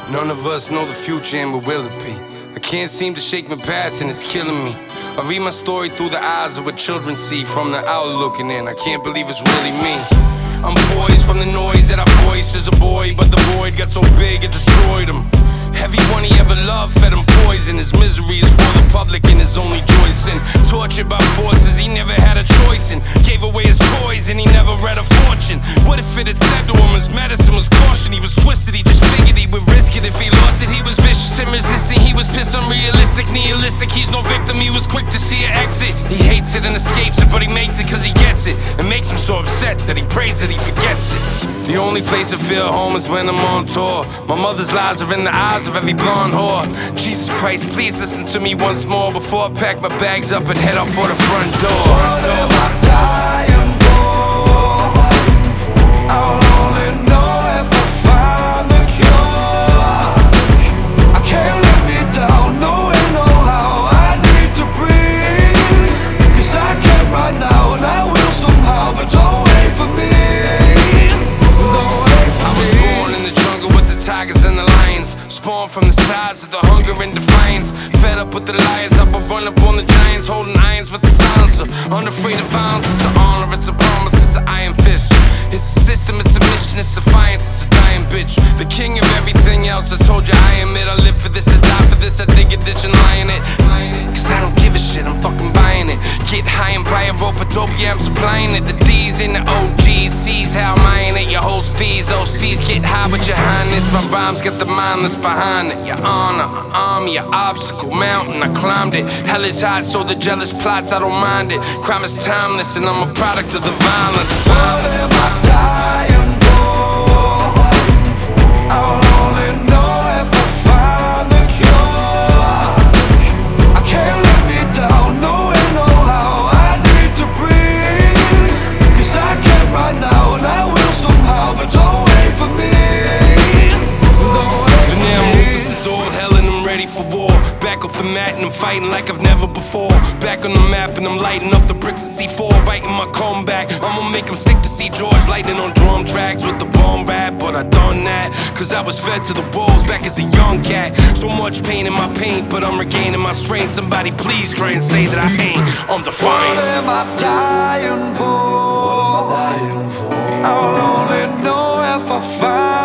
None of us know the future and what will it be. I can't seem to shake my past and it's killing me. I read my story through the eyes of what children see from the out looking in. I can't believe it's really me. I'm poised from the noise that I voiced as a boy, but the void got so big it destroyed him. Everyone he ever loved fed him poison. His misery is for the public and his only choice. And tortured by forces he never had a choice in. Gave away his toys and he never read a fortune. What if it had said to him his medicine was caution? He was twisted, he just figured he would risk it if he lost it. He was vicious and resisting, he was pissed, unrealistic, nihilistic. He's no victim, he was quick to see an exit. He hates it and escapes it, but he makes it cause he gets it. It makes him so upset that he prays that he forgets it. The only place I feel home is when I'm on tour. My mother's lies are in the eyes of every blonde whore. Jesus Christ, please listen to me once more before I pack my bags up and head out for the front door. What am I dying for? I'll only know if I find the cure. I can't let me down, no way, no how. I need to breathe, cause I can't right now and I will somehow. But don't wait for me. Tigers and the lions, spawned from the sides of the hunger and defiance. Fed up with the liars, up I run up on the giants, holding irons with the silencer. Unafraid of violence, it's an honor, it's a promise, it's an iron fist. It's a system, it's a mission, it's defiance, it's a dying bitch. The king of everything else, I told you I admit. I live for this, I die for this, I dig a ditch and lie in it. Cause I don't give a shit, I'm fucking buying it. Get high and buy a rope of dope, yeah I'm supplying it. The D's in the OG's, C's how I'm eyeing it. Your host D's, OC's, get high with your highness. My rhymes got the mindless behind it. Your honor, army, your obstacle mountain, I climbed it. Hell is hot, so the jealous plots, I don't mind it. Crime is timeless and I'm a product of the violence. What am I dying for? I'll only know if I find the cure. I can't let me down, no way, no how. I need to breathe, cause I can't right now and I will somehow. But don't wait for me. So now I'm ruthless as all hell and I'm ready for war. Back off the mat and I'm fighting like I've never before. Back on the map and I'm lighting up the bricks of C4. Writing my comeback, I'ma make them sick to see George lightning on drum tracks with the bomb rap. But I done that, cause I was fed to the wolves back as a young cat. So much pain in my paint, but I'm regaining my strength. Somebody please try and say that I ain't, I'm defiant. What am I dying for? I'll only know if I find